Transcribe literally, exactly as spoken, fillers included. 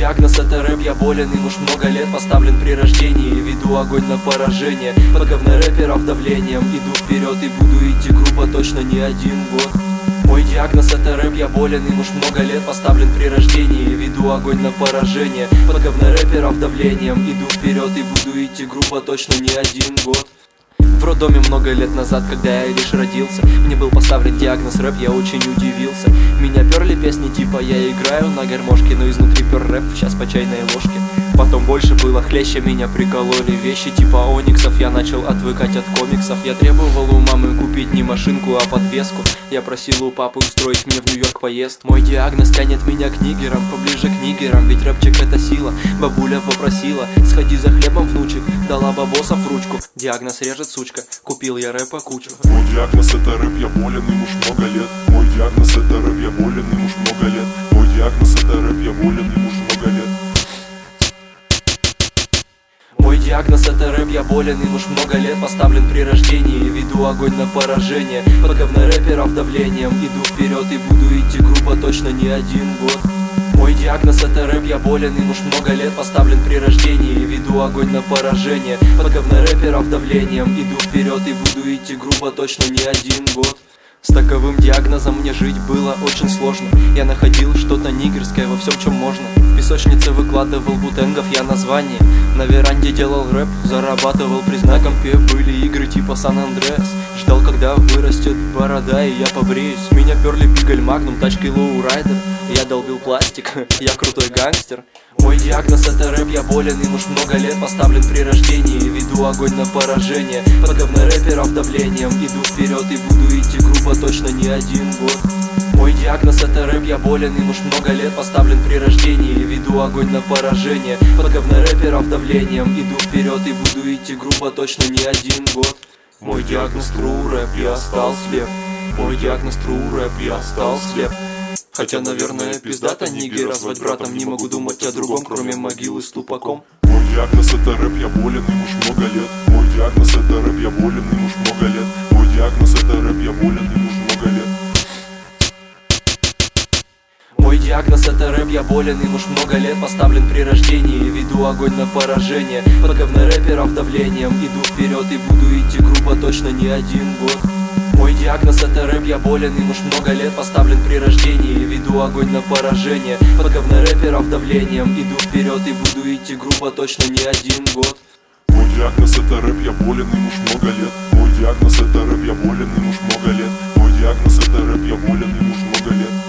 диагноз это рэп, я болен, им уж много лет поставлен при рождении. Веду огонь на поражение, под говно рэперов давлением. Иду вперед и буду идти грубо, точно не один год. Мой диагноз это рэп, я болен, им уж много лет поставлен при рождении. Веду огонь на поражение, под говно рэперов давлением. Иду вперед и буду идти грубо, точно не один год. В роддоме много лет назад, когда я лишь родился, мне был поставлен диагноз рэп, я очень удивился. Меня перли песни типа я играю на гармошке, но изнутри пер рэп, сейчас по чайной ложке. Потом больше было хлеще, меня прикололи вещи типа ониксов. Я начал отвыкать от комиксов. Я требовал у мамы купить не машинку, а подвеску. Я просил у папы устроить мне в Нью-Йорк поезд. Мой диагноз тянет меня к нигерам, поближе к нигерам, ведь рэпчик это сила. Бабуля попросила, сходи за хлебом, внучек, дала бабосов ручку. Диагноз режет сучка, купил я рэпа кучу. Мой диагноз это рэп, я болен, им уж много лет. Мой диагноз это рэп, я болен, им уж много лет. Мой диагноз это рэп, я болен, им уж много лет. Мой диагноз это рэп, я болен, им уж много лет поставлен при рождении. Веду огонь на поражение, под говно рэперов давлением. Иду вперед и буду идти грубо, точно не один год. Мой диагноз это рэп, я болен, им уж много лет поставлен при рождении. Веду огонь на поражение, под говно рэперов давлением. Иду вперед и буду идти грубо, точно не один год. С таковым диагнозом мне жить было очень сложно. Я находил что-то нигерское во всем, чем можно. В песочнице выкладывал вутенгов я название. На веранде делал рэп, зарабатывал признаком пе. Были игры типа Сан-Андреас. Ждал, когда вырастет борода и я побреюсь. Меня перли пигаль магнум, тачкой лоурайдер. Я долбил пластик, я крутой гангстер. Мой диагноз это рэп, я болен, им уж много лет поставлен при рождении. Веду огонь на поражение, под говно рэперов давлением. Иду вперед и буду идти грубо, точно не один год. Мой диагноз это рэп, я болен, им уж много лет поставлен при рождении. Веду огонь на поражение, под говно рэперов давлением. Иду вперед и буду идти грубо, точно не один год. Мой диагноз true рэп, я стал слеп. Мой диагноз true рэп, я стал слеп. Хотя, наверное, пиздата нигера звать братом. Не могу думать о другом, кроме могилы с тупаком. Мой диагноз это рэп, я болен, им уж много лет. Мой диагноз это рэп, я болен, им уж много лет. Мой диагноз это рэп, я болен, им уж много лет. Мой диагноз это рэп, я болен, им уж много лет поставлен при рождении. Веду огонь на поражение, под говно рэперов давлением. Иду вперед и буду идти грубо, точно не один год. Мой диагноз это рэп, я болен, им уж много лет поставлен при рождении. Веду огонь на поражение, под говно рэперов давлением. Иду вперед и буду идти грубо, точно не один год. Мой диагноз это рэп, я болен, им уж много лет. Мой диагноз это рэп, я болен, им уж много лет. Мой диагноз это рэп, я болен, им уж много лет.